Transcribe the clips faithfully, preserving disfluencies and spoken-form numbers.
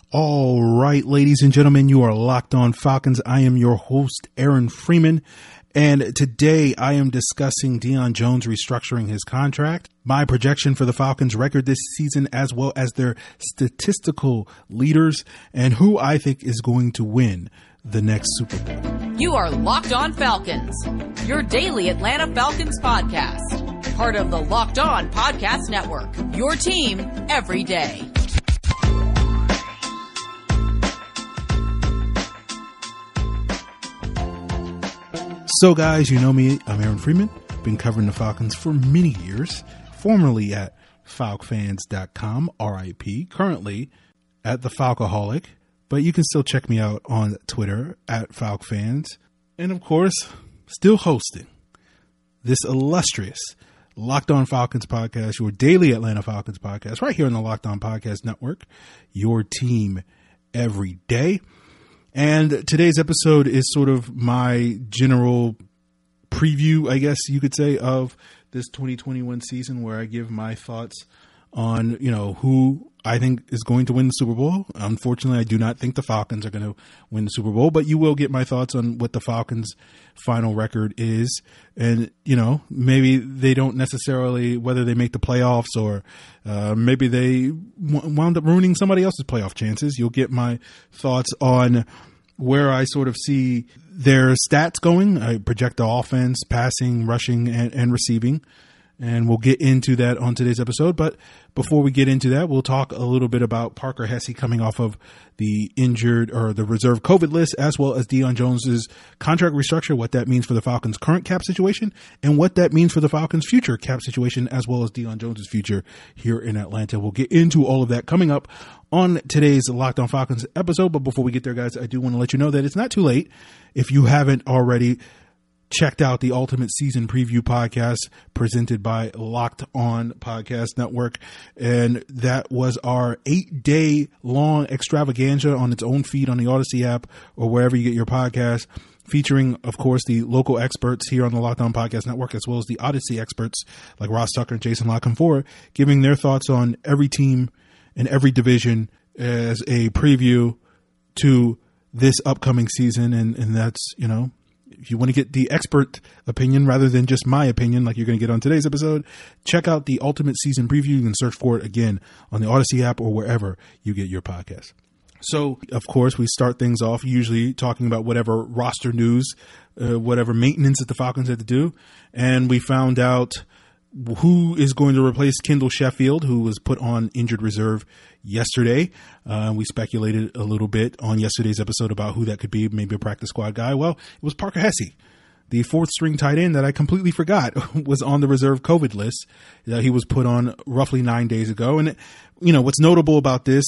All right, ladies and gentlemen, you are Locked On Falcons. I am your host, Aaron Freeman, and today I am discussing Deion Jones restructuring his contract, my projection for the Falcons record this season, as well as their statistical leaders, and who I think is going to win the next Super Bowl. You are Locked On Falcons, your daily Atlanta Falcons podcast, part of the Locked On Podcast Network, your team every day. So guys, you know me, I'm Aaron Freeman, been covering the Falcons for many years, formerly at falc fans dot com, R I P, currently at the Falcoholic, but you can still check me out on Twitter at FalcFans, and of course, still hosting this illustrious Locked On Falcons podcast, your daily Atlanta Falcons podcast, right here on the Locked On Podcast Network, your team every day. And today's episode is sort of my general preview, I guess you could say, of this twenty twenty-one season, where I give my thoughts on, you know, who I think is going to win the Super Bowl. Unfortunately, I do not think the Falcons are going to win the Super Bowl, but you will get my thoughts on what the Falcons' final record is. And, you know, maybe they don't necessarily, whether they make the playoffs or uh, maybe they w- wound up ruining somebody else's playoff chances. You'll get my thoughts on where I sort of see their stats going. I project the offense, passing, rushing, and, and receiving. And we'll get into that on today's episode. But before we get into that, we'll talk a little bit about Parker Hesse coming off of the injured or the reserve COVID list, as well as Deion Jones's contract restructure, what that means for the Falcons' current cap situation, and what that means for the Falcons' future cap situation, as well as Deion Jones's future here in Atlanta. We'll get into all of that coming up on today's Locked On Falcons episode. But before we get there, guys, I do want to let you know that it's not too late. If you haven't already checked out the Ultimate Season Preview podcast presented by Locked On Podcast Network. And that was our eight day long extravaganza on its own feed on the Odyssey app or wherever you get your podcast, featuring, of course, the local experts here on the Locked On Podcast Network, as well as the Odyssey experts like Ross Tucker and Jason La Canfora, giving their thoughts on every team and every division as a preview to this upcoming season. And, and that's, you know, if you want to get the expert opinion rather than just my opinion, like you're going to get on today's episode, check out the Ultimate Season Preview. You can search for it again on the Odyssey app or wherever you get your podcast. So, of course, we start things off usually talking about whatever roster news, uh, whatever maintenance that the Falcons had to do. And we found out who is going to replace Kendall Sheffield, who was put on injured reserve yesterday. Uh, we speculated a little bit on yesterday's episode about who that could be, maybe a practice squad guy. Well, it was Parker Hesse, the fourth string tight end that I completely forgot was on the reserve COVID list that he was put on roughly nine days ago. And, you know, what's notable about this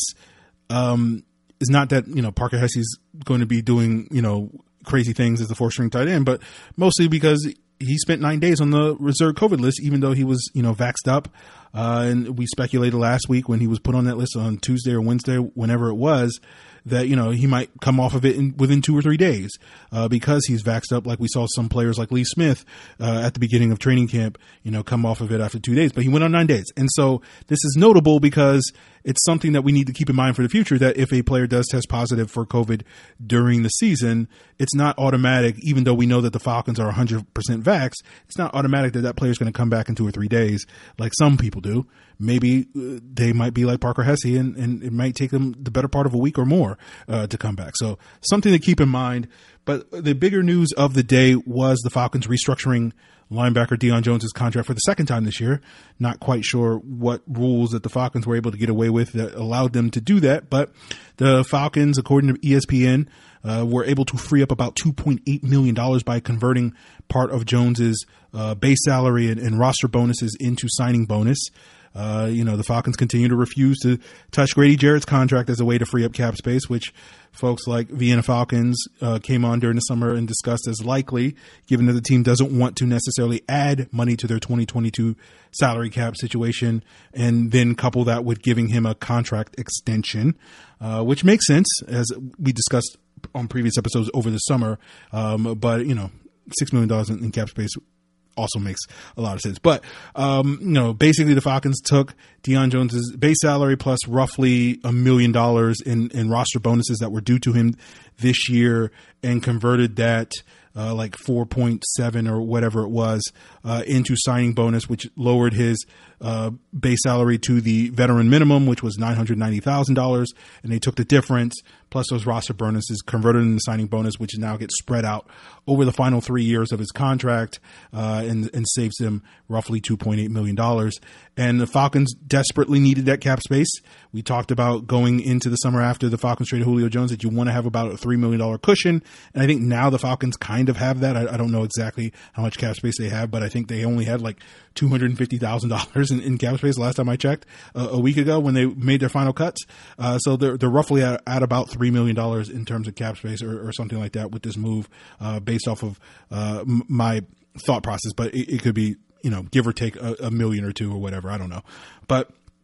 um, is not that, you know, Parker Hesse's going to be doing, you know, crazy things as the fourth string tight end, but mostly because he spent nine days on the reserve COVID list, even though he was, you know, vaxxed up. Uh, and we speculated last week when he was put on that list on Tuesday or Wednesday, whenever it was, that, you know, he might come off of it in, within two or three days uh, because he's vaxxed up, like we saw some players like Lee Smith uh, at the beginning of training camp, you know, come off of it after two days. But he went on nine days. And so this is notable because it's something that we need to keep in mind for the future, that if a player does test positive for COVID during the season, it's not automatic, even though we know that the Falcons are one hundred percent vaxxed, it's not automatic that that player is going to come back in two or three days like some people do. Maybe uh, they might be like Parker Hesse, and, and it might take them the better part of a week or more uh, to come back. So something to keep in mind. But the bigger news of the day was the Falcons restructuring linebacker Deion Jones's contract for the second time this year. Not quite sure what rules that the Falcons were able to get away with that allowed them to do that, but the Falcons, according to E S P N, uh, were able to free up about two point eight million dollars by converting part of Jones's uh, base salary and, and roster bonuses into signing bonus. Uh, you know, the Falcons continue to refuse to touch Grady Jarrett's contract as a way to free up cap space, which folks like Vienna Falcons uh, came on during the summer and discussed as likely, given that the team doesn't want to necessarily add money to their twenty twenty-two salary cap situation, and then couple that with giving him a contract extension, uh, which makes sense, as we discussed on previous episodes over the summer. Um, but, you know, six million dollars in, in cap space also makes a lot of sense. But, um, you know, basically the Falcons took Deion Jones's base salary plus roughly a million dollars in, in roster bonuses that were due to him this year and converted that Uh, like four point seven or whatever it was, uh, into signing bonus, which lowered his uh, base salary to the veteran minimum, which was nine hundred ninety thousand dollars. And they took the difference plus those roster bonuses, converted into signing bonus, which now gets spread out over the final three years of his contract, uh, and, and saves him roughly two point eight million dollars. And the Falcons desperately needed that cap space. We talked about going into the summer after the Falcons traded Julio Jones that you want to have about a three million dollars cushion. And I think now the Falcons kind of have that. I, I don't know exactly how much cap space they have, but I think they only had like two hundred fifty thousand dollars in, in cap space last time I checked, uh, a week ago when they made their final cuts. Uh, so they're, they're roughly at, at about three million dollars in terms of cap space or, or something like that with this move, uh, based off of, uh, m- my thought process, but it, it could be, you know, give or take a, a million or two or whatever. I don't know. But,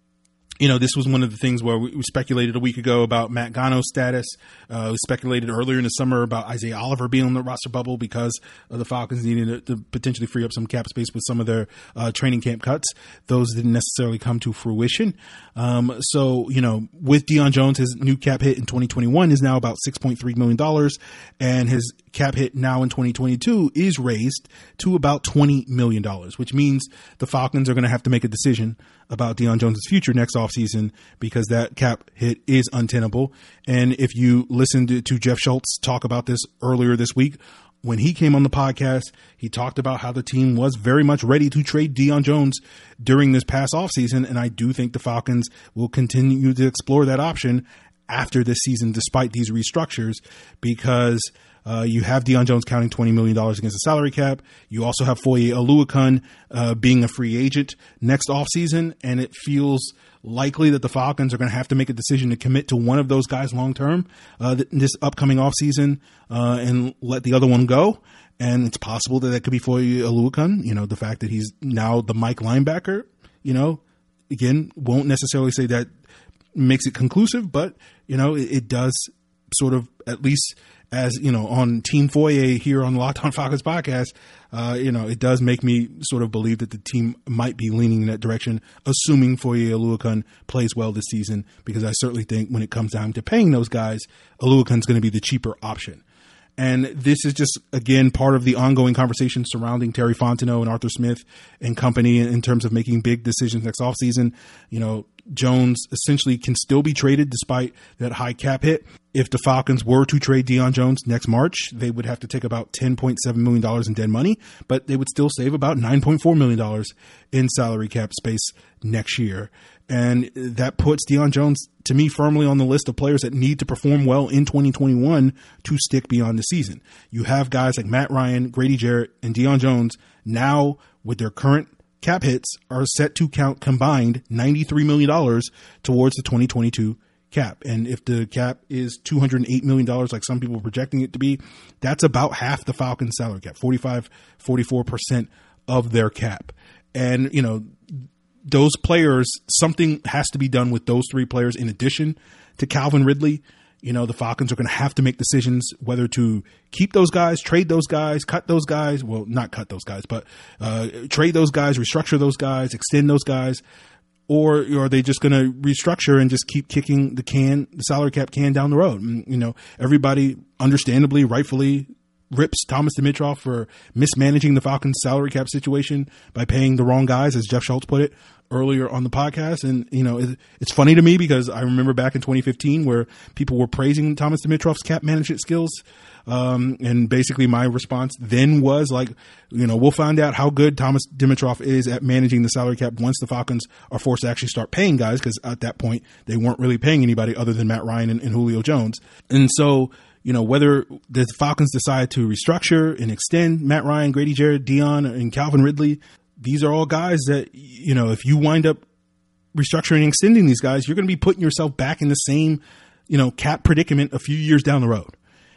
you know, this was one of the things where we speculated a week ago about Matt Gano's status. Uh, we speculated earlier in the summer about Isaiah Oliver being on the roster bubble because of the Falcons needing to, to potentially free up some cap space with some of their uh, training camp cuts. Those didn't necessarily come to fruition. Um, so, you know, with Deion Jones, his new cap hit in twenty twenty-one is now about six point three million dollars, and his cap hit now in twenty twenty-two is raised to about twenty million dollars, which means the Falcons are going to have to make a decision about Deion Jones' future next offseason because that cap hit is untenable. And if you listened to, to Jeff Schultz talk about this earlier this week, when he came on the podcast, he talked about how the team was very much ready to trade Deion Jones during this past offseason. And I do think the Falcons will continue to explore that option after this season, despite these restructures, because Uh, you have Deion Jones counting twenty million dollars against the salary cap. You also have Foye Oluokun uh, being a free agent next offseason, and it feels likely that the Falcons are going to have to make a decision to commit to one of those guys long term uh, this upcoming offseason uh, and let the other one go. And it's possible that that could be Foye Oluokun. You know, the fact that he's now the Mike linebacker, you know, again, won't necessarily say that makes it conclusive, but, you know, it, it does sort of, at least as, you know, on Team Foye here on the Locked On Falcons podcast, uh, you know, it does make me sort of believe that the team might be leaning in that direction, assuming Foye Oluokun plays well this season, because I certainly think when it comes down to paying those guys, Oluokun's going to be the cheaper option. And this is just, again, part of the ongoing conversation surrounding Terry Fontenot and Arthur Smith and company in terms of making big decisions next offseason. You know, Jones essentially can still be traded despite that high cap hit. If the Falcons were to trade Deion Jones next March, they would have to take about ten point seven million dollars in dead money, but they would still save about nine point four million dollars in salary cap space next year. And that puts Deion Jones, to me, firmly on the list of players that need to perform well in twenty twenty-one to stick beyond the season. You have guys like Matt Ryan, Grady Jarrett, and Deion Jones now with their current cap hits are set to count combined ninety-three million dollars towards the twenty twenty-two cap. And if the cap is two hundred eight million dollars, like some people are projecting it to be, that's about half the Falcons salary cap, forty-five, forty-four percent of their cap. And, you know, those players, something has to be done with those three players in addition to Calvin Ridley. You know, the Falcons are going to have to make decisions whether to keep those guys, trade those guys, cut those guys. Well, not cut those guys, but uh, trade those guys, restructure those guys, extend those guys. Or, or are they just going to restructure and just keep kicking the can, the salary cap can down the road? And, you know, everybody understandably, rightfully rips Thomas Dimitroff for mismanaging the Falcons salary cap situation by paying the wrong guys, as Jeff Schultz put it earlier on the podcast. And, you know, it, it's funny to me because I remember back in twenty fifteen where people were praising Thomas Dimitroff's cap management skills. Um, and basically my response then was like, you know, we'll find out how good Thomas Dimitroff is at managing the salary cap once the Falcons are forced to actually start paying guys, because at that point they weren't really paying anybody other than Matt Ryan and, and Julio Jones. And so, you know, whether the Falcons decide to restructure and extend Matt Ryan, Grady Jarrett, Deion, and Calvin Ridley, these are all guys that, you know, if you wind up restructuring and extending these guys, you're going to be putting yourself back in the same, you know, cap predicament a few years down the road.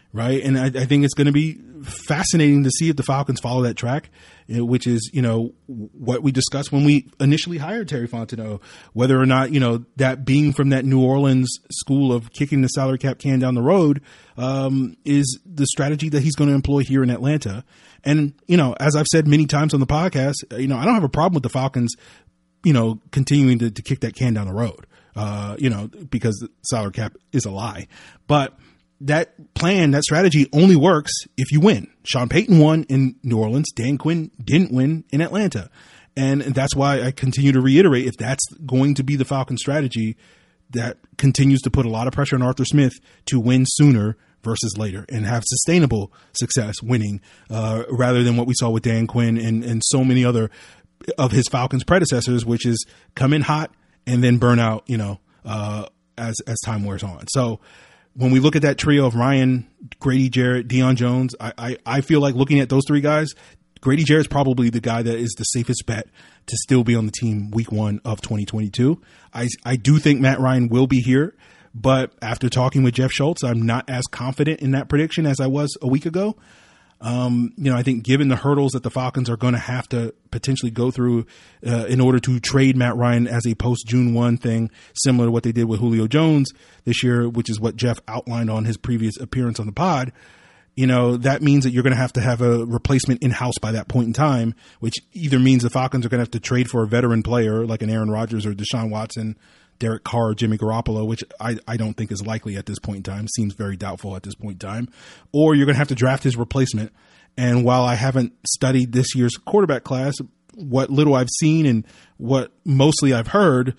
right? And I, I think it's going to be fascinating to see if the Falcons follow that track, which is, you know, what we discussed when we initially hired Terry Fontenot, whether or not, you know, that being from that New Orleans school of kicking the salary cap can down the road um, is the strategy that he's going to employ here in Atlanta. And, you know, as I've said many times on the podcast, you know, I don't have a problem with the Falcons, you know, continuing to, to kick that can down the road, uh, you know, because the salary cap is a lie. But that plan, that strategy only works if you win. Sean Payton won in New Orleans. Dan Quinn didn't win in Atlanta. And that's why I continue to reiterate, if that's going to be the Falcon strategy, that continues to put a lot of pressure on Arthur Smith to win sooner versus later and have sustainable success winning, uh, rather than what we saw with Dan Quinn and, and so many other of his Falcons predecessors, which is come in hot and then burn out, you know, uh, as, as time wears on. So when we look at that trio of Ryan, Grady Jarrett, Deion Jones, I, I, I feel like looking at those three guys, Grady Jarrett's probably the guy that is the safest bet to still be on the team week one of twenty twenty-two. I, I do think Matt Ryan will be here, but after talking with Jeff Schultz, I'm not as confident in that prediction as I was a week ago. Um, you know, I think given the hurdles that the Falcons are going to have to potentially go through uh, in order to trade Matt Ryan as a post June first thing, similar to what they did with Julio Jones this year, which is what Jeff outlined on his previous appearance on the pod, you know, that means that you're going to have to have a replacement in-house by that point in time, which either means the Falcons are going to have to trade for a veteran player like an Aaron Rodgers or Deshaun Watson, Derek Carr, Jimmy Garoppolo, which I, I don't think is likely at this point in time. Seems very doubtful at this point in time. Or you're going to have to draft his replacement. And while I haven't studied this year's quarterback class, what little I've seen and what mostly I've heard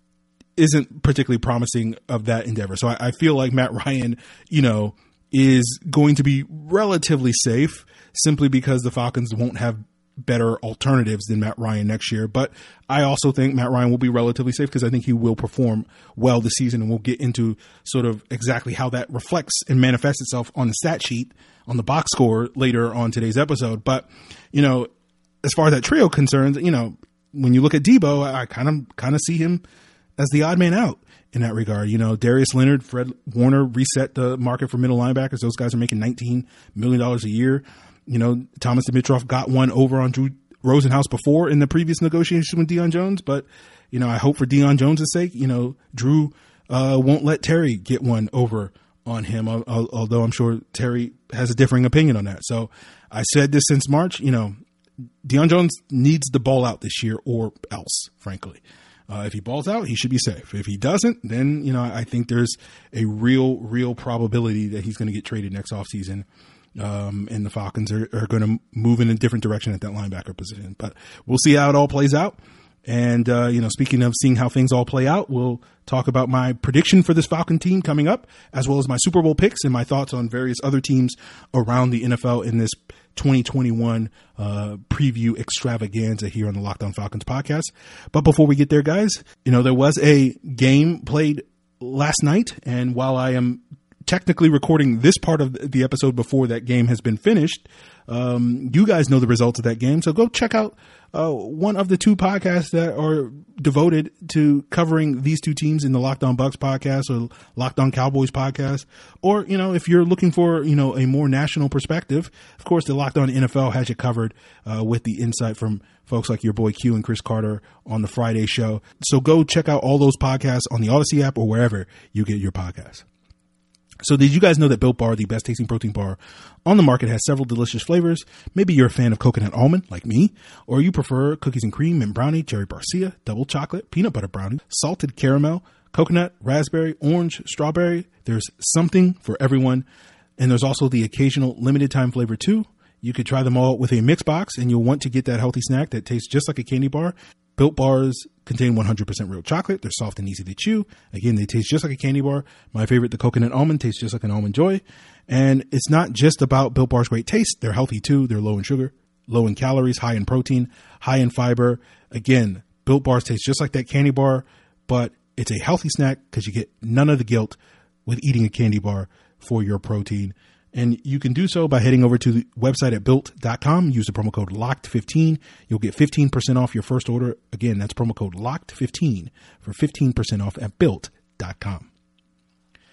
isn't particularly promising of that endeavor. So I, I feel like Matt Ryan, you know, is going to be relatively safe simply because the Falcons won't have better alternatives than Matt Ryan next year. But I also think Matt Ryan will be relatively safe because I think he will perform well this season, and we'll get into sort of exactly how that reflects and manifests itself on the stat sheet on the box score later on today's episode. But, you know, as far as that trio concerns, you know, when you look at Debo, I kind of kind of see him as the odd man out in that regard. You know, Darius Leonard, Fred Warner reset the market for middle linebackers. Those guys are making nineteen million dollars a year. You know, Thomas Dimitroff got one over on Drew Rosenhaus before in the previous negotiation with Deion Jones. But, you know, I hope for Deion Jones' sake, you know, Drew uh, won't let Terry get one over on him, although I'm sure Terry has a differing opinion on that. So I said this since March, you know, Deion Jones needs the ball out this year or else, frankly. Uh, if he balls out, he should be safe. If he doesn't, then, you know, I think there's a real, real probability that he's going to get traded next offseason. Um, and the Falcons are, are going to move in a different direction at that linebacker position. But we'll see how it all plays out. And, uh, you know, speaking of seeing how things all play out, we'll talk about my prediction for this Falcon team coming up, as well as my Super Bowl picks and my thoughts on various other teams around the N F L in this twenty twenty-one uh, preview extravaganza here on the Locked On Falcons podcast. But before we get there, guys, you know, there was a game played last night. And while I am technically recording this part of the episode before that game has been finished, um, you guys know the results of that game. So go check out uh, one of the two podcasts that are devoted to covering these two teams in the Locked On Bucs podcast or Locked On Cowboys podcast. Or, you know, if you're looking for, you know, a more national perspective, of course, the Locked On N F L has you covered uh, with the insight from folks like your boy Q and Chris Carter on the Friday show. So go check out all those podcasts on the Odyssey app or wherever you get your podcasts. So did you guys know that Built Bar, the best tasting protein bar on the market, has several delicious flavors? Maybe you're a fan of coconut almond like me, or you prefer cookies and cream, mint brownie, cherry barcia, double chocolate, peanut butter brownie, salted caramel, coconut, raspberry, orange, strawberry. There's something for everyone. And there's also the occasional limited time flavor too. You could try them all with a mix box, and you'll want to get that healthy snack that tastes just like a candy bar. Built Bars contain one hundred percent real chocolate. They're soft and easy to chew. Again, they taste just like a candy bar. My favorite, the coconut almond, tastes just like an Almond Joy. And it's not just about Built Bar's great taste. They're healthy too. They're low in sugar, low in calories, high in protein, high in fiber. Again, Built Bars taste just like that candy bar, but it's a healthy snack because you get none of the guilt with eating a candy bar for your protein. And you can do so by heading over to the website at built dot com. Use the promo code locked fifteen. You'll get fifteen percent off your first order. Again, that's promo code locked fifteen for fifteen percent off at built dot com.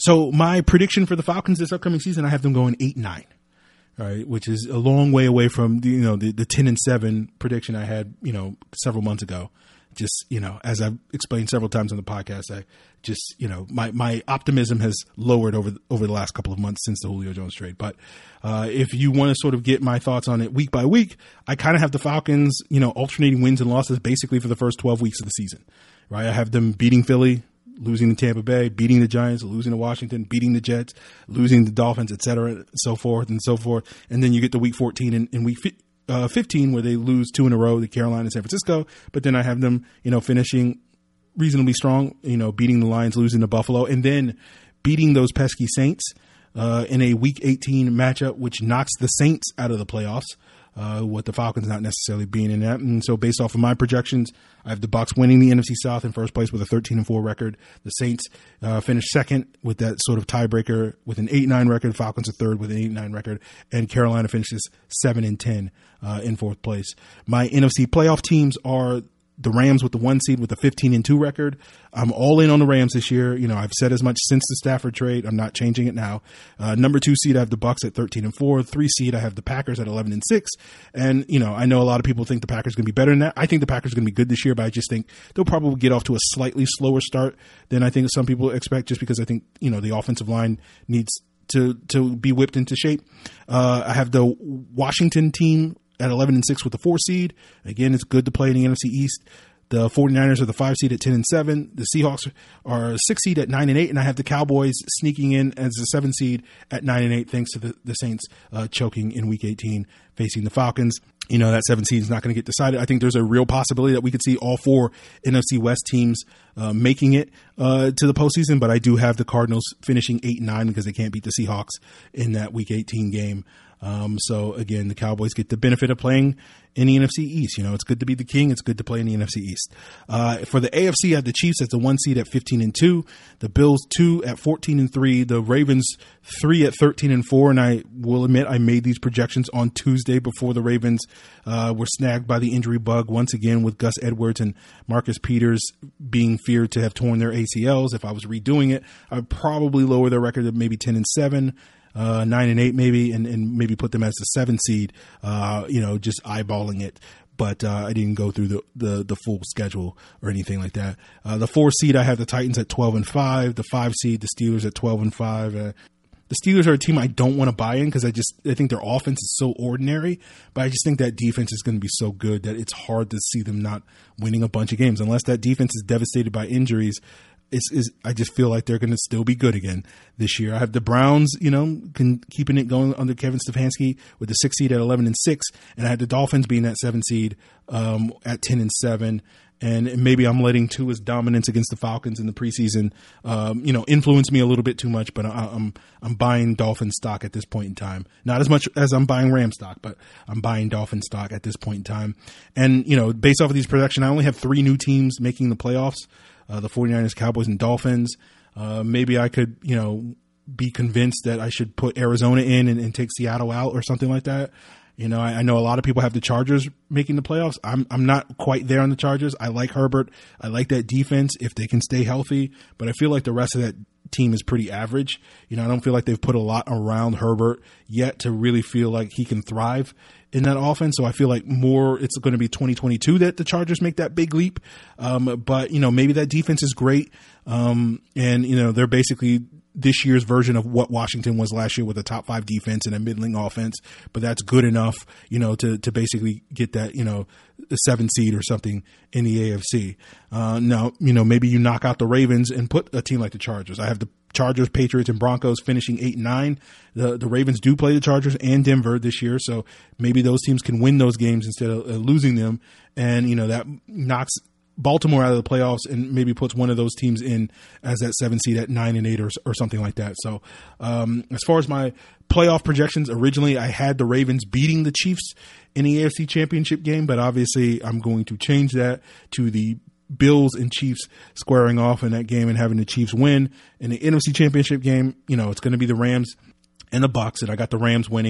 So my prediction for the Falcons this upcoming season, I have them going eight and nine. All right, which is a long way away from the, you know the, the ten and seven prediction I had you know several months ago. Just you know, as I've explained several times on the podcast, I just you know my, my optimism has lowered over over the last couple of months since the Julio Jones trade. But uh, if you want to sort of get my thoughts on it week by week, I kind of have the Falcons you know alternating wins and losses basically for the first twelve weeks of the season. Right, I have them beating Philly, losing to Tampa Bay, beating the Giants, losing to Washington, beating the Jets, losing the Dolphins, et cetera, so forth and so forth. And then you get to week fourteen and, and week uh, fifteen where they lose two in a row, the Carolina and San Francisco. But then I have them, you know, finishing reasonably strong, you know, beating the Lions, losing to Buffalo, and then beating those pesky Saints uh, in a week eighteen matchup, which knocks the Saints out of the playoffs. Uh, with the Falcons not necessarily being in that. And so based off of my projections, I have the Bucs winning the N F C South in first place with a thirteen and four record. The Saints uh, finished second with that sort of tiebreaker with an eight and nine record. Falcons are third with an eight and nine record. And Carolina finishes seven and ten uh, in fourth place. My N F C playoff teams are the Rams with the one seed with a fifteen and two record. I'm all in on the Rams this year. You know, I've said as much since the Stafford trade. I'm not changing it now. Uh, number two seed, I have the Bucs at thirteen and four. Three seed, I have the Packers at eleven and six. And, you know, I know a lot of people think the Packers are going to be better than that. I think the Packers are going to be good this year, but I just think they'll probably get off to a slightly slower start than I think some people expect, just because I think, you know, the offensive line needs to, to be whipped into shape. Uh, I have the Washington team at eleven and six with the four seed. Again, it's good to play in the N F C East. The 49ers are the five seed at ten and seven. The Seahawks are six seed at nine and eight, and I have the Cowboys sneaking in as the seven seed at nine and eight, thanks to the, the Saints uh, choking in week eighteen, facing the Falcons. You know, that seven seed is not going to get decided. I think there's a real possibility that we could see all four N F C West teams uh, making it uh, to the postseason, but I do have the Cardinals finishing eight and nine because they can't beat the Seahawks in that week eighteen game. Um, so again, the Cowboys get the benefit of playing in the N F C East. You know, it's good to be the king. It's good to play in the N F C East. Uh, for the A F C, I have the Chiefs as the one seed at fifteen and two, the Bills two at fourteen and three, the Ravens three at thirteen and four. And I will admit, I made these projections on Tuesday before the Ravens, uh, were snagged by the injury bug once again, with Gus Edwards and Marcus Peters being feared to have torn their A C Ls. If I was redoing it, I would probably lower their record to maybe ten and seven. Uh, nine and eight maybe, and, and maybe put them as the seven seed, uh, you know, just eyeballing it. But uh, I didn't go through the, the, the full schedule or anything like that. Uh, the four seed, I have the Titans at twelve and five. The five seed, the Steelers at twelve and five. Uh, the Steelers are a team I don't want to buy in because I just I think their offense is so ordinary. But I just think that defense is going to be so good that it's hard to see them not winning a bunch of games unless that defense is devastated by injuries. Is, is I just feel like they're going to still be good again this year. I have the Browns, you know, can, keeping it going under Kevin Stefanski with the six seed at eleven and six, and I had the Dolphins being that seven seed um, at ten and seven. And maybe I'm letting Tua's dominance against the Falcons in the preseason, um, you know, influence me a little bit too much. But I, I'm I'm buying Dolphin stock at this point in time. Not as much as I'm buying Ram stock, but I'm buying Dolphin stock at this point in time. And you know, based off of these projections, I only have three new teams making the playoffs. Uh, the 49ers, Cowboys, and Dolphins. Uh, maybe I could, you know, be convinced that I should put Arizona in and, and take Seattle out or something like that. You know, I, I know a lot of people have the Chargers making the playoffs. I'm I'm not quite there on the Chargers. I like Herbert. I like that defense if they can stay healthy. But I feel like the rest of that team is pretty average. You know, I don't feel like they've put a lot around Herbert yet to really feel like he can thrive in that offense. So I feel like more it's going to be twenty twenty-two that the Chargers make that big leap. Um, but, you know, maybe that defense is great. Um, and, you know, they're basically this year's version of what Washington was last year with a top five defense and a middling offense. But that's good enough, you know, to, to basically get that, you know, a seven seed or something in the A F C. Uh, now, you know, maybe you knock out the Ravens and put a team like the Chargers. I have the Chargers, Patriots, and Broncos finishing eight and nine. The the Ravens do play the Chargers and Denver this year, so maybe those teams can win those games instead of uh, losing them. And, you know, that knocks Baltimore out of the playoffs and maybe puts one of those teams in as that seven seed at nine and eight or, or something like that. So um, as far as my playoff projections, originally I had the Ravens beating the Chiefs in the A F C Championship game, but obviously I'm going to change that to the Bills and Chiefs squaring off in that game and having the Chiefs win. In the N F C Championship game, you know, it's going to be the Rams and the Bucs, and I got the Rams winning.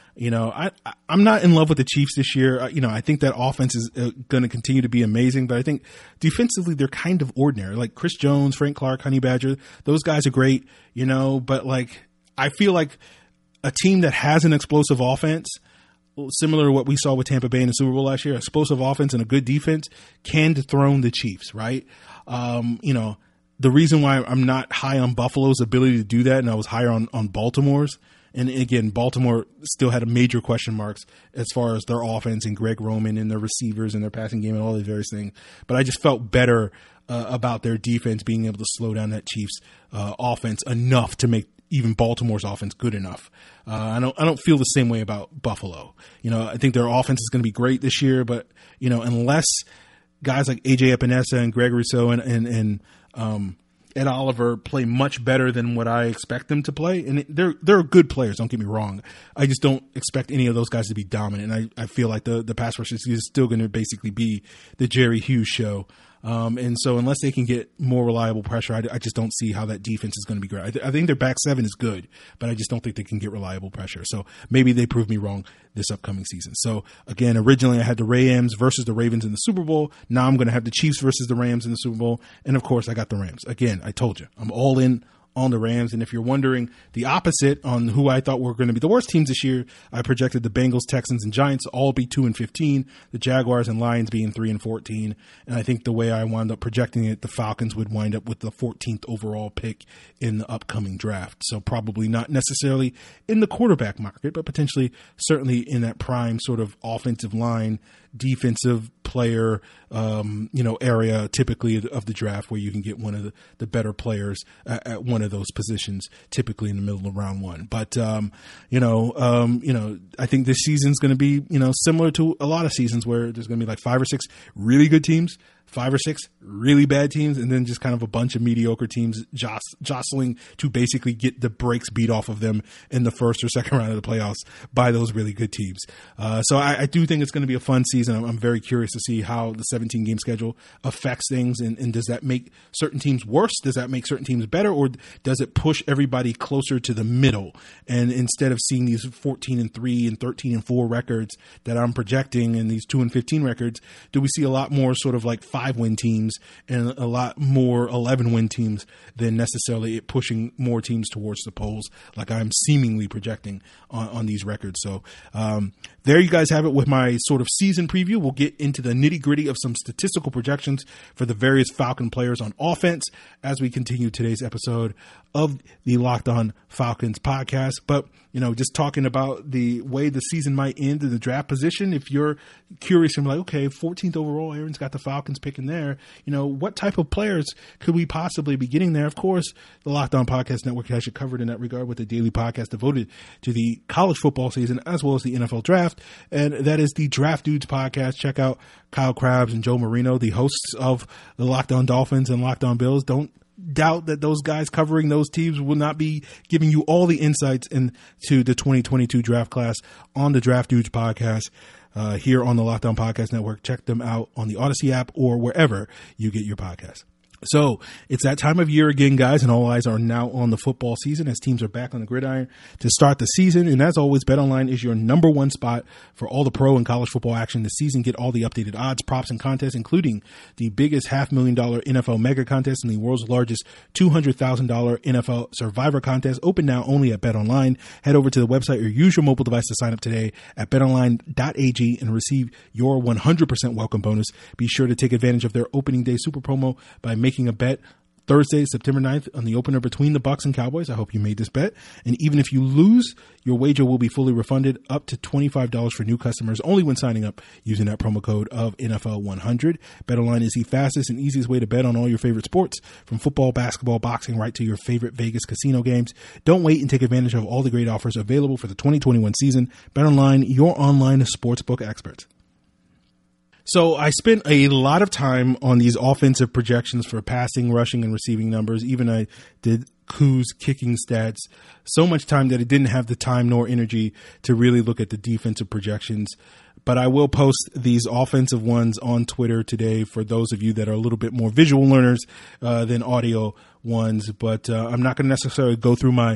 You know, I, I'm not in love with the Chiefs this year. You know, I think that offense is uh, going to continue to be amazing, but I think defensively they're kind of ordinary. Like Chris Jones, Frank Clark, Honey Badger, those guys are great, you know, but like I feel like a team that has an explosive offense, similar to what we saw with Tampa Bay in the Super Bowl last year, explosive offense and a good defense can dethrone the Chiefs, right? Um, you know, the reason why I'm not high on Buffalo's ability to do that, and I was higher on, on Baltimore's, and again, Baltimore still had a major question marks as far as their offense and Greg Roman and their receivers and their passing game and all these various things. But I just felt better uh, about their defense being able to slow down that Chiefs uh, offense enough to make even Baltimore's offense good enough. Uh, I don't, I don't feel the same way about Buffalo. You know, I think their offense is going to be great this year, but you know, unless guys like A J Epinesa and Greg Rousseau and, and, and, um, Ed Oliver play much better than what I expect them to play. And they're, they're good players. Don't get me wrong. I just don't expect any of those guys to be dominant. And I, I feel like the, the pass rush is still going to basically be the Jerry Hughes show. Um, and so unless they can get more reliable pressure, I, I just don't see how that defense is going to be great. I, th- I think their back seven is good, but I just don't think they can get reliable pressure. So maybe they prove me wrong this upcoming season. So again, originally I had the Rams versus the Ravens in the Super Bowl. Now I'm going to have the Chiefs versus the Rams in the Super Bowl. And of course I got the Rams. Again, I told you, I'm all in on the Rams. And if you're wondering the opposite on who I thought were going to be the worst teams this year, I projected the Bengals, Texans, and Giants all be two and fifteen, the Jaguars and Lions being three and fourteen. And I think the way I wound up projecting it, the Falcons would wind up with the fourteenth overall pick in the upcoming draft. So probably not necessarily in the quarterback market, but potentially certainly in that prime sort of offensive line, defensive player, um, you know, area typically of the draft where you can get one of the, the better players at, at one of those positions, typically in the middle of round one. But, um, you know, um, you know, I think this season's going to be, you know, similar to a lot of seasons where there's going to be like five or six really good teams, five or six really bad teams, and then just kind of a bunch of mediocre teams joss- jostling to basically get the brakes beat off of them in the first or second round of the playoffs by those really good teams. Uh, so I, I do think it's going to be a fun season. I'm, I'm very curious to see how the seventeen game schedule affects things, and, and does that make certain teams worse? Does that make certain teams better, or does it push everybody closer to the middle? And instead of seeing these fourteen and three and thirteen and four records that I'm projecting and these two and fifteen records, do we see a lot more sort of like five win teams and a lot more eleven win teams than necessarily it pushing more teams towards the polls like I'm seemingly projecting on, on these records? So um, there you guys have it with my sort of season preview. We'll get into the nitty gritty of some statistical projections for the various Falcon players on offense as we continue today's episode of the Locked On Falcons podcast. But, you know, just talking about the way the season might end in the draft position, if you're curious and like, okay, fourteenth overall, Aaron's got the Falcons picking there, you know, what type of players could we possibly be getting there? Of course, the Locked On Podcast Network has you covered in that regard with a daily podcast devoted to the college football season as well as the N F L draft. And that is the Draft Dudes podcast. Check out Kyle Krabs and Joe Marino, the hosts of the Locked On Dolphins and Locked On Bills. Don't doubt that those guys covering those teams will not be giving you all the insights into the twenty twenty-two draft class on the Draft Dudes podcast uh, here on the Locked On Podcast Network. Check them out on the Odyssey app or wherever you get your podcasts. So it's that time of year again, guys, and all eyes are now on the football season as teams are back on the gridiron to start the season. And as always, BetOnline is your number one spot for all the pro and college football action this season. Get all the updated odds, props, and contests, including the biggest half million dollar N F L mega contest and the world's largest two hundred thousand dollars N F L Survivor contest. Open now only at BetOnline. Head over to the website or use your mobile device to sign up today at bet online dot a g and receive your one hundred percent welcome bonus. Be sure to take advantage of their opening day super promo by making making a bet Thursday, September ninth on the opener between the Bucs and Cowboys. I hope you made this bet. And even if you lose, your wager will be fully refunded up to twenty-five dollars for new customers only when signing up using that promo code of N F L one hundred. BetOnline is the fastest and easiest way to bet on all your favorite sports, from football, basketball, boxing, right to your favorite Vegas casino games. Don't wait and take advantage of all the great offers available for the twenty twenty-one season. BetOnline, your online sportsbook experts. So I spent a lot of time on these offensive projections for passing, rushing, and receiving numbers. Even I did Koo's kicking stats. So much time that I didn't have the time nor energy to really look at the defensive projections. But I will post these offensive ones on Twitter today for those of you that are a little bit more visual learners uh, than audio ones. But uh, I'm not going to necessarily go through my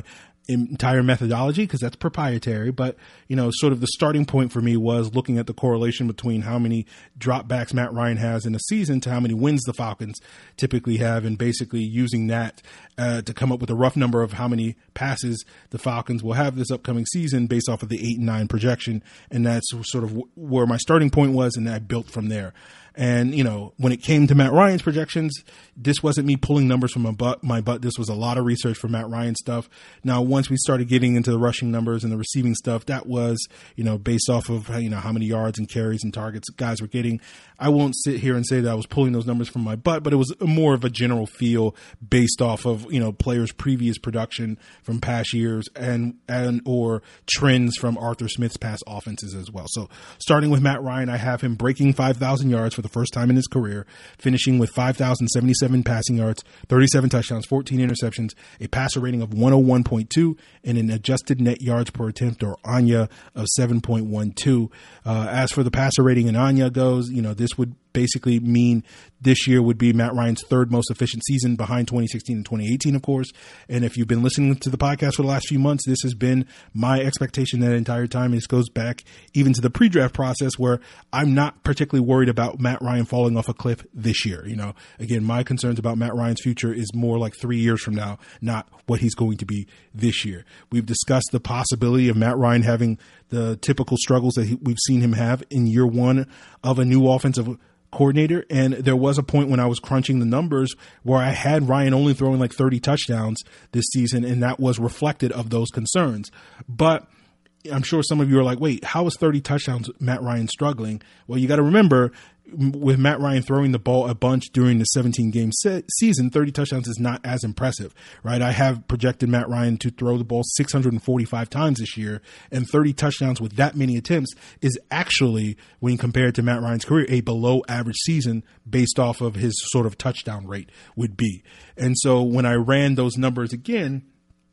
entire methodology because that's proprietary, but you know, sort of the starting point for me was looking at the correlation between how many dropbacks Matt Ryan has in a season to how many wins the Falcons typically have, and basically using that uh, to come up with a rough number of how many passes the Falcons will have this upcoming season based off of the eight and nine projection. And that's sort of w- where my starting point was, and I built from there. And, you know, when it came to Matt Ryan's projections, this wasn't me pulling numbers from my butt, my butt. This was a lot of research for Matt Ryan stuff. Now, once we started getting into the rushing numbers and the receiving stuff, that was, you know, based off of, you know, how many yards and carries and targets guys were getting. I won't sit here and say that I was pulling those numbers from my butt, but it was more of a general feel based off of, you know, players' previous production from past years and, and, or trends from Arthur Smith's past offenses as well. So starting with Matt Ryan, I have him breaking five thousand yards for the first time in his career, finishing with five thousand seventy-seven passing yards, thirty-seven touchdowns, fourteen interceptions, a passer rating of one oh one point two, and an adjusted net yards per attempt, or A N Y A, of seven point one two. Uh, as for the passer rating and A N Y A goes, you know, this would basically mean this year would be Matt Ryan's third most efficient season behind twenty sixteen and twenty eighteen, of course. And if you've been listening to the podcast for the last few months, this has been my expectation that entire time. This goes back even to the pre-draft process, where I'm not particularly worried about Matt Ryan falling off a cliff this year. You know, again, my concerns about Matt Ryan's future is more like three years from now, not what he's going to be this year. We've discussed the possibility of Matt Ryan having the typical struggles that he, we've seen him have in year one of a new offensive coordinator. And there was a point when I was crunching the numbers where I had Ryan only throwing like thirty touchdowns this season, and that was reflected of those concerns. But I'm sure some of you are like, wait, how is thirty touchdowns Matt Ryan struggling? Well, you got to remember, with Matt Ryan throwing the ball a bunch during the seventeen game se- season, thirty touchdowns is not as impressive, right? I have projected Matt Ryan to throw the ball six hundred forty-five times this year, and thirty touchdowns with that many attempts is actually, when compared to Matt Ryan's career, a below average season based off of his sort of touchdown rate would be. And so when I ran those numbers again,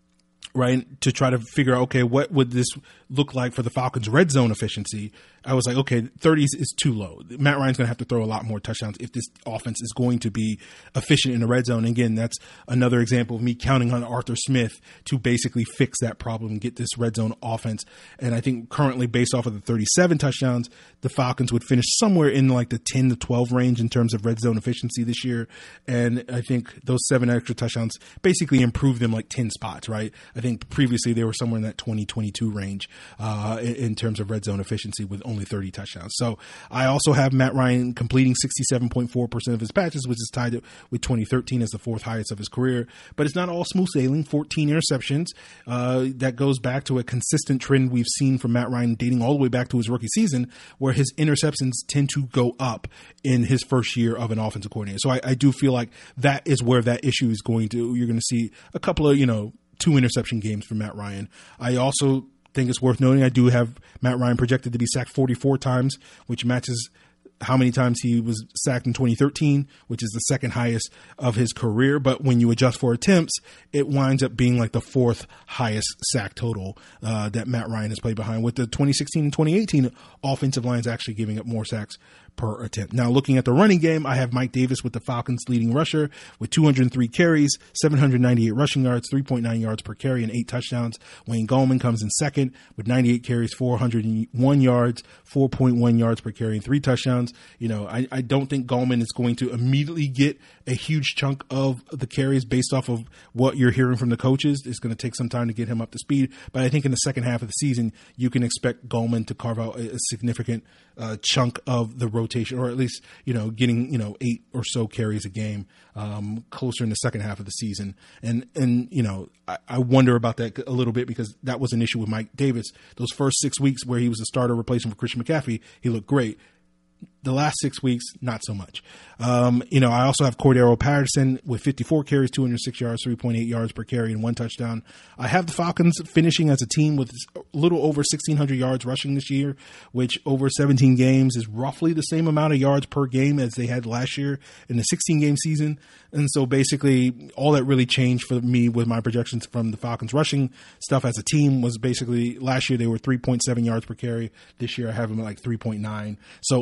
right, to try to figure out, okay, what would this look like for the Falcons' red zone efficiency, I was like, okay, thirty is too low. Matt Ryan's going to have to throw a lot more touchdowns if this offense is going to be efficient in the red zone. And again, that's another example of me counting on Arthur Smith to basically fix that problem and get this red zone offense. And I think currently, based off of the thirty-seven touchdowns, the Falcons would finish somewhere in like the ten to twelve range in terms of red zone efficiency this year. And I think those seven extra touchdowns basically improve them like ten spots, right? I think previously they were somewhere in that twenty, twenty-two range uh, in, in terms of red zone efficiency with only thirty touchdowns. So I also have Matt Ryan completing sixty-seven point four percent of his passes, which is tied with twenty thirteen as the fourth highest of his career. But it's not all smooth sailing. fourteen interceptions. Uh, that goes back to a consistent trend we've seen from Matt Ryan dating all the way back to his rookie season, where his interceptions tend to go up in his first year of an offensive coordinator. So I, I do feel like that is where that issue is going to, you're going to see a couple of, you know, two interception games from Matt Ryan. I also think it's worth noting I do have Matt Ryan projected to be sacked forty-four times, which matches how many times he was sacked in twenty thirteen, which is the second highest of his career. But when you adjust for attempts, it winds up being like the fourth highest sack total uh, that Matt Ryan has played behind, with the twenty sixteen and twenty eighteen offensive lines actually giving up more sacks per attempt. Now, looking at the running game, I have Mike Davis with the Falcons' leading rusher with two hundred three carries, seven hundred ninety-eight rushing yards, three point nine yards per carry, and eight touchdowns. Wayne Gallman comes in second with ninety-eight carries, four hundred one yards, four point one yards per carry, and three touchdowns. You know, I, I don't think Gallman is going to immediately get a huge chunk of the carries based off of what you're hearing from the coaches. It's going to take some time to get him up to speed. But I think in the second half of the season, you can expect Gallman to carve out a, a significant uh, chunk of the rotation, or at least, you know, getting, you know, eight or so carries a game um, closer in the second half of the season. And, and you know, I, I wonder about that a little bit, because that was an issue with Mike Davis. Those first six weeks where he was a starter replacement for Christian McCaffrey, he looked great. The last six weeks, not so much. Um, you know, I also have Cordero Patterson with fifty-four carries, two hundred six yards, three point eight yards per carry, and one touchdown. I have the Falcons finishing as a team with a little over sixteen hundred yards rushing this year, which over seventeen games is roughly the same amount of yards per game as they had last year in the sixteen game season. And so basically all that really changed for me with my projections from the Falcons rushing stuff as a team was basically last year they were three point seven yards per carry. This year I have them at like three point nine. So only a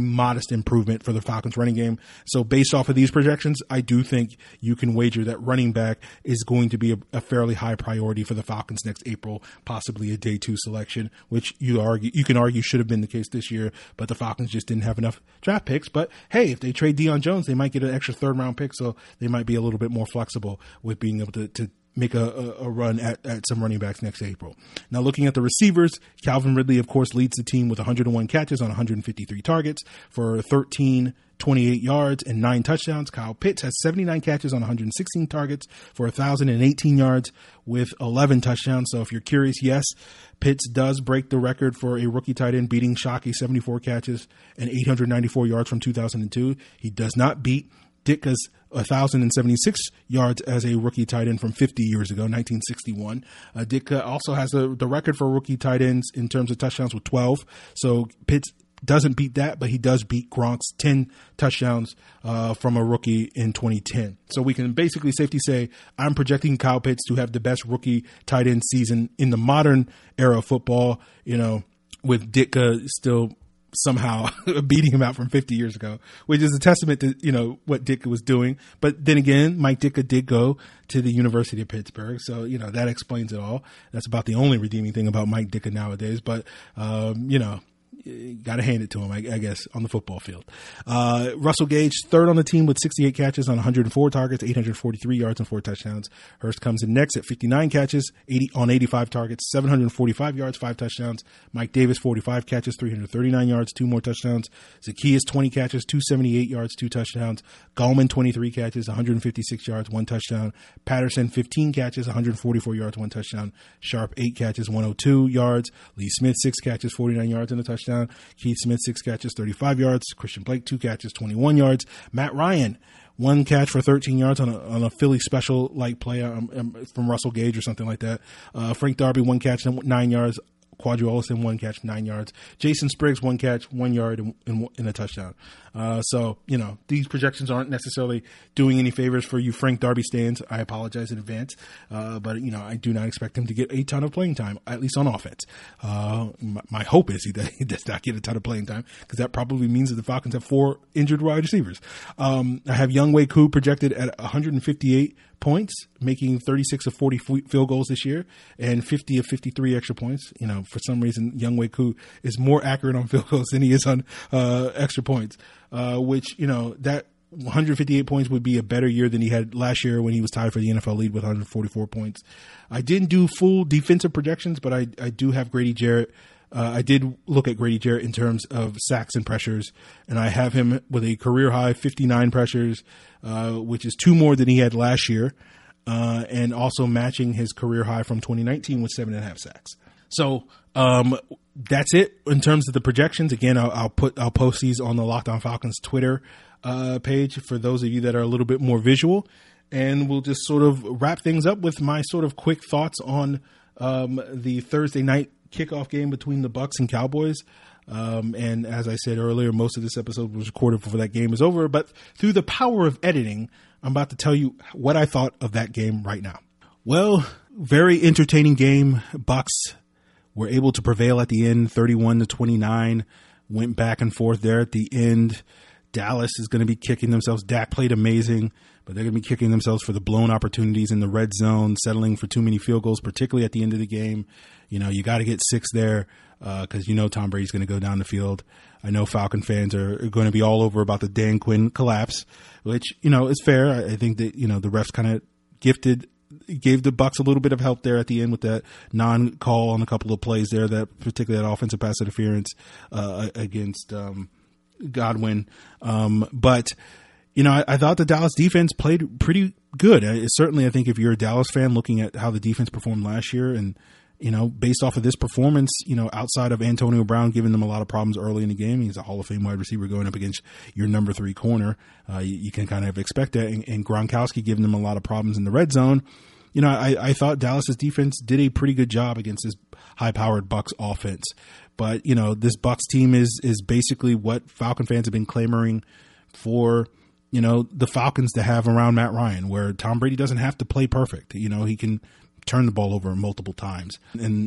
modest improvement for the Falcons running game. So based off of these projections, I do think you can wager that running back is going to be a, a fairly high priority for the Falcons next April, possibly a day two selection, which you argue, you can argue should have been the case this year, but the Falcons just didn't have enough draft picks. But hey, if they trade Deion Jones, they might get an extra third round pick. So they might be a little bit more flexible with being able to, to make a, a, a run at, at some running backs next April. Now, looking at the receivers, Calvin Ridley, of course, leads the team with one hundred one catches on one hundred fifty-three targets for thirteen twenty-eight yards and nine touchdowns. Kyle Pitts has seventy-nine catches on one hundred sixteen targets for one thousand eighteen yards with eleven touchdowns. So if you're curious, yes, Pitts does break the record for a rookie tight end, beating Shockey, seventy-four catches and eight hundred ninety-four yards from two thousand two. He does not beat Ditka's one thousand seventy-six yards as a rookie tight end from fifty years ago, nineteen sixty-one. Uh, Ditka also has a, the record for rookie tight ends in terms of touchdowns with twelve. So Pitts doesn't beat that, but he does beat Gronk's ten touchdowns uh, from a rookie in twenty ten. So we can basically safely say I'm projecting Kyle Pitts to have the best rookie tight end season in the modern era of football, you know, with Ditka still somehow beating him out from fifty years ago, which is a testament to, you know, what Ditka was doing. But then again, Mike Ditka did go to the University of Pittsburgh. So, you know, that explains it all. That's about the only redeeming thing about Mike Ditka nowadays. But, um, you know, got to hand it to him, I, I guess, on the football field. Uh, Russell Gage, third on the team with sixty-eight catches on one hundred four targets, eight hundred forty-three yards and four touchdowns. Hurst comes in next at fifty-nine catches, eighty on eighty-five targets, seven hundred forty-five yards, five touchdowns. Mike Davis, forty-five catches, three hundred thirty-nine yards, two more touchdowns. Zacchaeus, twenty catches, two hundred seventy-eight yards, two touchdowns. Gallman, twenty-three catches, one hundred fifty-six yards, one touchdown. Patterson, fifteen catches, one hundred forty-four yards, one touchdown. Sharp, eight catches, one hundred two yards. Lee Smith, six catches, forty-nine yards and a touchdown. Keith Smith, six catches, thirty-five yards. Christian Blake, two catches, twenty-one yards. Matt Ryan, one catch for thirteen yards on a, on a Philly special like play um, um, from Russell Gage or something like that. Uh, Frank Darby, one catch, nine yards. Quadri Olson, one catch, nine yards. Jason Spriggs, one catch, one yard, and, and, and a touchdown. Uh, so, you know, these projections aren't necessarily doing any favors for you Frank Darby stands. I apologize in advance. Uh, but, you know, I do not expect him to get a ton of playing time, at least on offense. Uh, my, my hope is he, that he does not get a ton of playing time, because that probably means that the Falcons have four injured wide receivers. Um, I have Younghoe Koo projected at one hundred fifty-eight points, making thirty-six of forty field goals this year and fifty of fifty-three extra points. You know, for some reason, Younghoe Koo is more accurate on field goals than he is on uh, extra points, uh, which, you know, that one hundred fifty-eight points would be a better year than he had last year when he was tied for the N F L lead with one hundred forty-four points. I didn't do full defensive projections, but I, I do have Grady Jarrett. Uh, I did look at Grady Jarrett in terms of sacks and pressures, and I have him with a career high fifty-nine pressures, uh, which is two more than he had last year, uh, and also matching his career high from twenty nineteen with seven and a half sacks. So um, that's it in terms of the projections. Again, I'll, I'll put I'll post these on the Locked On Falcons Twitter uh, page for those of you that are a little bit more visual, and we'll just sort of wrap things up with my sort of quick thoughts on um, the Thursday night kickoff game between the Bucs and Cowboys. Um, and as I said earlier, most of this episode was recorded before that game is over. But through the power of editing, I'm about to tell you what I thought of that game right now. Well, very entertaining game. Bucs were able to prevail at the end, thirty-one to twenty-nine. Went back and forth there at the end. Dallas is going to be kicking themselves. Dak played amazing, but they're going to be kicking themselves for the blown opportunities in the red zone, settling for too many field goals, particularly at the end of the game. You know, you got to get six there because uh, you know Tom Brady's going to go down the field. I know Falcon fans are, are going to be all over about the Dan Quinn collapse, which, you know, is fair. I, I think that, you know, the refs kind of gifted, gave the Bucs a little bit of help there at the end with that non-call on a couple of plays there, that particularly that offensive pass interference uh, against um, Godwin. Um, but, you know, I, I thought the Dallas defense played pretty good. I, certainly, I think if you're a Dallas fan looking at how the defense performed last year and, you know, based off of this performance, you know, outside of Antonio Brown giving them a lot of problems early in the game, he's a Hall of Fame wide receiver going up against your number three corner. Uh, you, you can kind of expect that. And, and Gronkowski giving them a lot of problems in the red zone. You know, I, I thought Dallas's defense did a pretty good job against this high-powered Bucs offense. But, you know, this Bucs team is is basically what Falcon fans have been clamoring for, you know, the Falcons to have around Matt Ryan, where Tom Brady doesn't have to play perfect. You know, he can turn the ball over multiple times and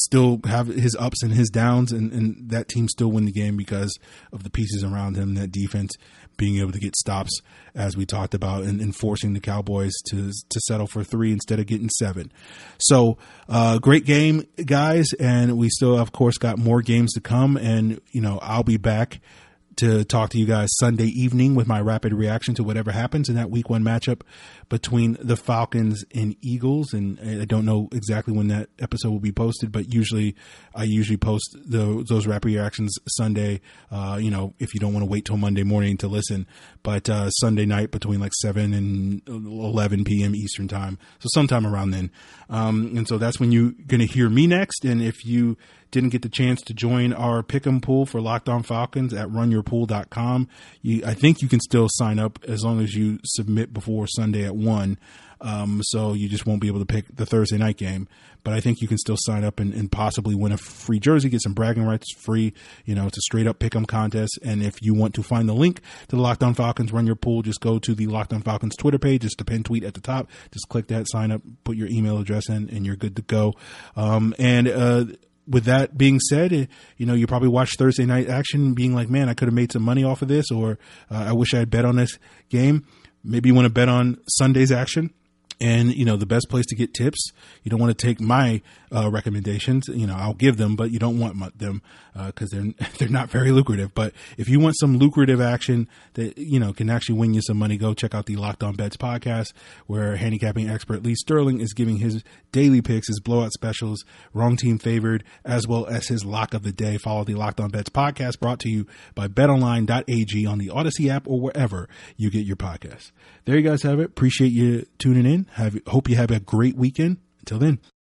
still have his ups and his downs, and, and that team still win the game because of the pieces around him, that defense being able to get stops, as we talked about, and, and forcing the Cowboys to to settle for three instead of getting seven. So, uh, great game, guys, and we still, of course, got more games to come, and, you know, I'll be back to talk to you guys Sunday evening with my rapid reaction to whatever happens in that week one matchup between the Falcons and Eagles. And I don't know exactly when that episode will be posted, but usually I usually post the, those rapid reactions Sunday, uh, you know, if you don't want to wait till Monday morning to listen, but, uh, Sunday night between like seven and eleven p.m. Eastern time. So sometime around then. Um, and so that's when you're going to hear me next. And if you didn't get the chance to join our pick'em pool for Locked On Falcons at run your pool dot com, you, I think you can still sign up as long as you submit before Sunday at one. Um, so you just won't be able to pick the Thursday night game, but I think you can still sign up and, and possibly win a free jersey, get some bragging rights free. You know, it's a straight up pick'em contest. And if you want to find the link to the Locked On Falcons Run Your Pool, just go to the Locked On Falcons Twitter page. It's the pinned tweet at the top. Just click that, sign up, put your email address in, and you're good to go. Um, and, uh, with that being said, you know, you probably watch Thursday night action being like, man, I could have made some money off of this, or uh, I wish I had bet on this game. Maybe you want to bet on Sunday's action. And, you know, the best place to get tips, you don't want to take my uh, recommendations. You know, I'll give them, but you don't want my, them because uh, they're they're not very lucrative. But if you want some lucrative action that, you know, can actually win you some money, go check out the Locked On Bets podcast, where handicapping expert Lee Sterling is giving his daily picks, his blowout specials, wrong team favored, as well as his lock of the day. Follow the Locked On Bets podcast, brought to you by bet online dot a g on the Odyssey app or wherever you get your podcasts. There you guys have it. Appreciate you tuning in. Have hope you have a great weekend. Until then.